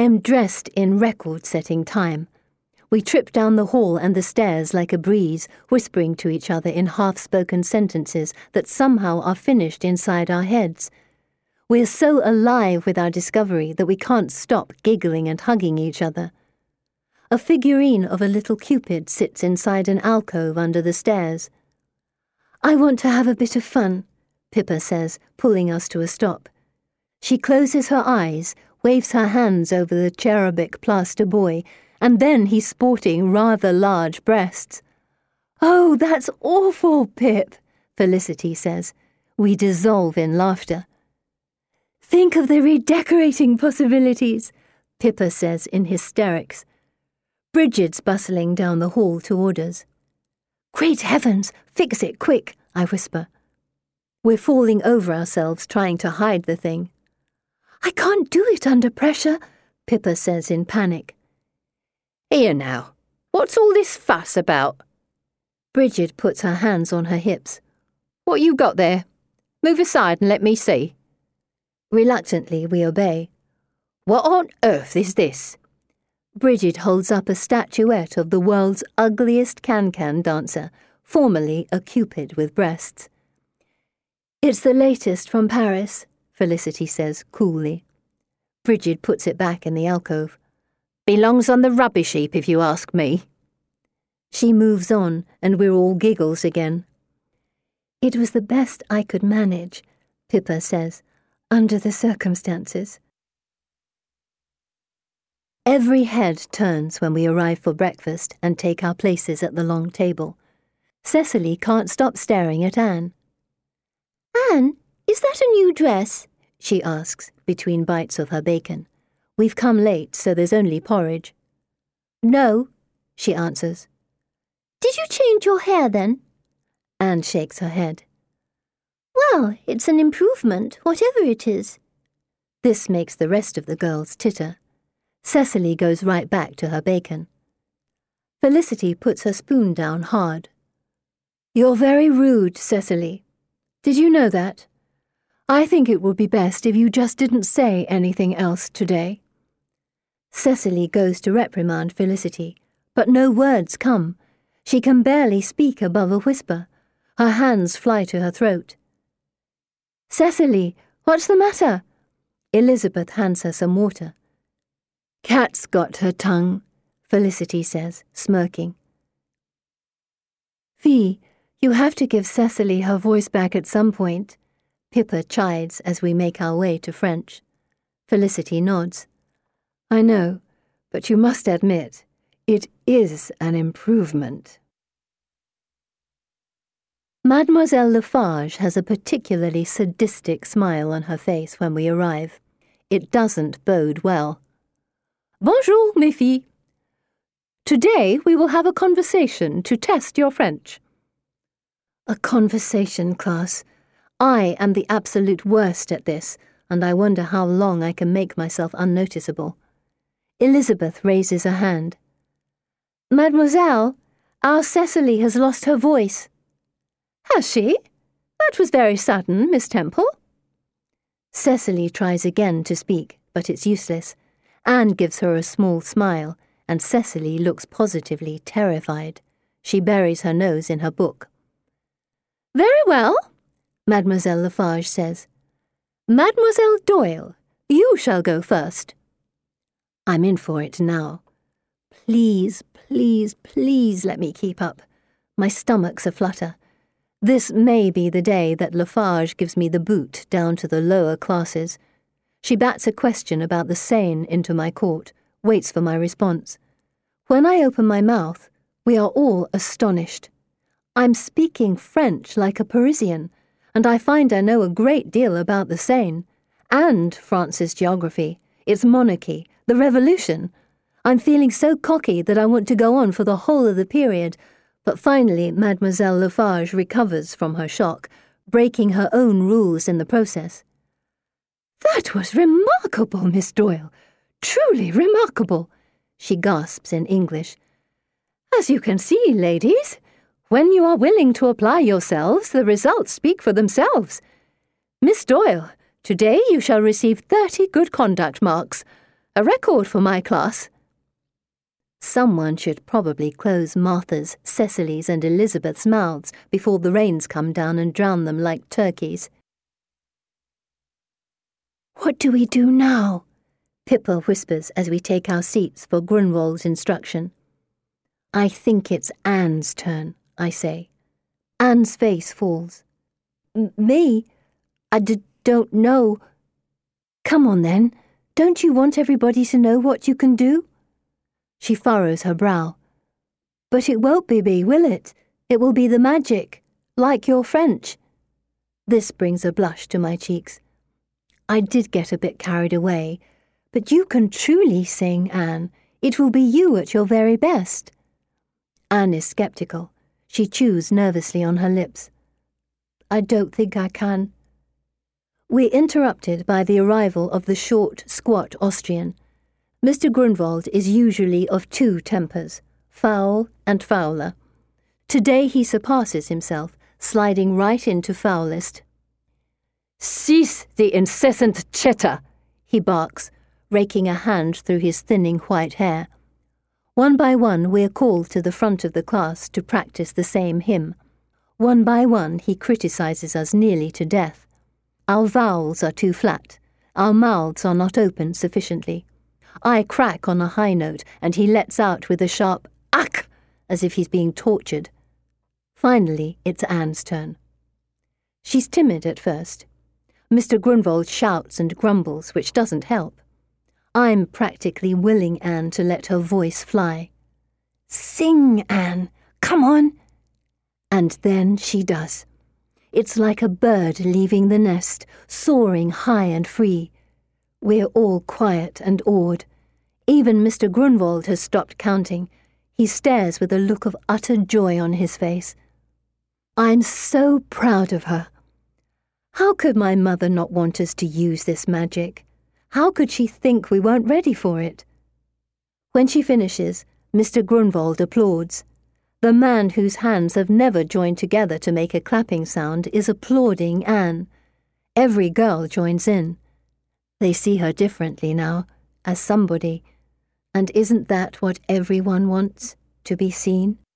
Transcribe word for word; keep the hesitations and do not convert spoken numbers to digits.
am dressed in record-setting time. We trip down the hall and the stairs like a breeze, whispering to each other in half-spoken sentences that somehow are finished inside our heads. We're so alive with our discovery that we can't stop giggling and hugging each other. A figurine of a little Cupid sits inside an alcove under the stairs. "I want to have a bit of fun," Pippa says, pulling us to a stop. She closes her eyes, waves her hands over the cherubic plaster boy, and then he's sporting rather large breasts. "Oh, that's awful, Pip," Felicity says. We dissolve in laughter. "Think of the redecorating possibilities," Pippa says in hysterics. Bridget's bustling down the hall toward us. "Great heavens, fix it quick," I whisper. We're falling over ourselves trying to hide the thing. "I can't do it under pressure," Pippa says in panic. "Here now, what's all this fuss about?" Bridget puts her hands on her hips. "What you got there? Move aside and let me see." Reluctantly, we obey. "What on earth is this?" Bridget holds up a statuette of the world's ugliest can-can dancer, formerly a Cupid with breasts. "It's the latest from Paris," Felicity says coolly. Bridget puts it back in the alcove. "Belongs on the rubbish heap, if you ask me." She moves on, and we're all giggles again. "It was the best I could manage," Pippa says, "under the circumstances." Every head turns when we arrive for breakfast and take our places at the long table. Cecily can't stop staring at Anne. "Anne, is that a new dress?" she asks, between bites of her bacon. We've come late, so there's only porridge. "No," she answers. "Did you change your hair then?" Anne shakes her head. "Well, it's an improvement, whatever it is." This makes the rest of the girls titter. Cecily goes right back to her bacon. Felicity puts her spoon down hard. "You're very rude, Cecily. Did you know that? I think it would be best if you just didn't say anything else today." Cecily goes to reprimand Felicity, but no words come. She can barely speak above a whisper. Her hands fly to her throat. "Cecily, what's the matter?" Elizabeth hands her some water. "Cat's got her tongue," Felicity says, smirking. "Fee, you have to give Cecily her voice back at some point," Pippa chides as we make our way to French. Felicity nods. "I know, but you must admit, it is an improvement." Mademoiselle Lafarge has a particularly sadistic smile on her face when we arrive. It doesn't bode well. "Bonjour, mes filles. Today we will have a conversation to test your French." A conversation class. I am the absolute worst at this, and I wonder how long I can make myself unnoticeable. Elizabeth raises a hand. "Mademoiselle, our Cecily has lost her voice." "Has she? That was very sudden, Miss Temple." Cecily tries again to speak, but it's useless. Anne gives her a small smile, and Cecily looks positively terrified. She buries her nose in her book. "Very well," Mademoiselle Lafarge says. "Mademoiselle Doyle, you shall go first." I'm in for it now. Please, please, please let me keep up. My stomach's aflutter. This may be the day that Lafarge gives me the boot down to the lower classes. She bats a question about the Seine into my court, waits for my response. When I open my mouth, we are all astonished. I'm speaking French like a Parisian, and I find I know a great deal about the Seine, and France's geography, its monarchy, the revolution. I'm feeling so cocky that I want to go on for the whole of the period, but finally Mademoiselle Lafarge recovers from her shock, breaking her own rules in the process. "That was remarkable, Miss Doyle. Truly remarkable," she gasps in English. "As you can see, ladies, when you are willing to apply yourselves, the results speak for themselves. Miss Doyle, today you shall receive thirty good conduct marks. A record for my class. Someone should probably close Martha's, Cecily's and Elizabeth's mouths before the rains come down and drown them like turkeys. What do we do now? Pippa whispers as we take our seats for Grunwald's instruction. I think it's Anne's turn, I say. Anne's face falls. M- me? I d- don't know. Come on then, don't you want everybody to know what you can do? She furrows her brow. But it won't be me, will it? It will be the magic, like your French. This brings a blush to my cheeks. I did get a bit carried away, but you can truly sing, Anne. It will be you at your very best. Anne is sceptical. She chews nervously on her lips. I don't think I can. We're interrupted by the arrival of the short, squat Austrian. Mister Grunwald is usually of two tempers, foul and fouler. Today he surpasses himself, sliding right into foulest. Cease the incessant chatter, he barks, raking a hand through his thinning white hair. One by one we're called to the front of the class to practice the same hymn. One by one he criticizes us nearly to death. Our vowels are too flat. Our mouths are not open sufficiently. I crack on a high note, and he lets out with a sharp "ack," as if he's being tortured. Finally, it's Anne's turn. She's timid at first. Mister Grunwald shouts and grumbles, which doesn't help. I'm practically willing Anne to let her voice fly. Sing, Anne. Come on. And then she does. It's like a bird leaving the nest, soaring high and free. We're all quiet and awed. Even Mister Grunwald has stopped counting. He stares with a look of utter joy on his face. I'm so proud of her. How could my mother not want us to use this magic? How could she think we weren't ready for it? When she finishes, Mister Grunwald applauds. The man whose hands have never joined together to make a clapping sound is applauding Anne. Every girl joins in. They see her differently now, as somebody. And isn't that what everyone wants, to be seen?